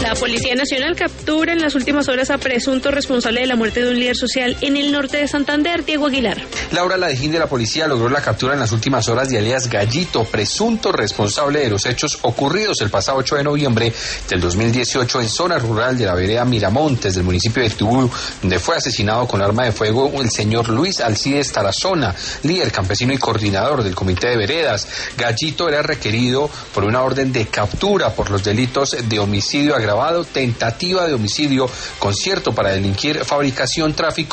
La Policía Nacional captura en las últimas horas a presunto responsable de la muerte de un líder social en el norte de Santander, Diego Aguilar. Laura Ladejín de la policía logró la captura en las últimas horas de alias Gallito, presunto responsable de los hechos ocurridos el pasado 8 de noviembre del 2018 en zona rural de la vereda Miramontes del municipio de Tubú, donde fue asesinado con arma de fuego el señor Luis Alcides Tarazona, líder campesino y coordinador del comité de veredas. Gallito era requerido por una orden de captura por los delitos de homicidio agravado, tentativa de homicidio, concierto para delinquir, fabricación, tráfico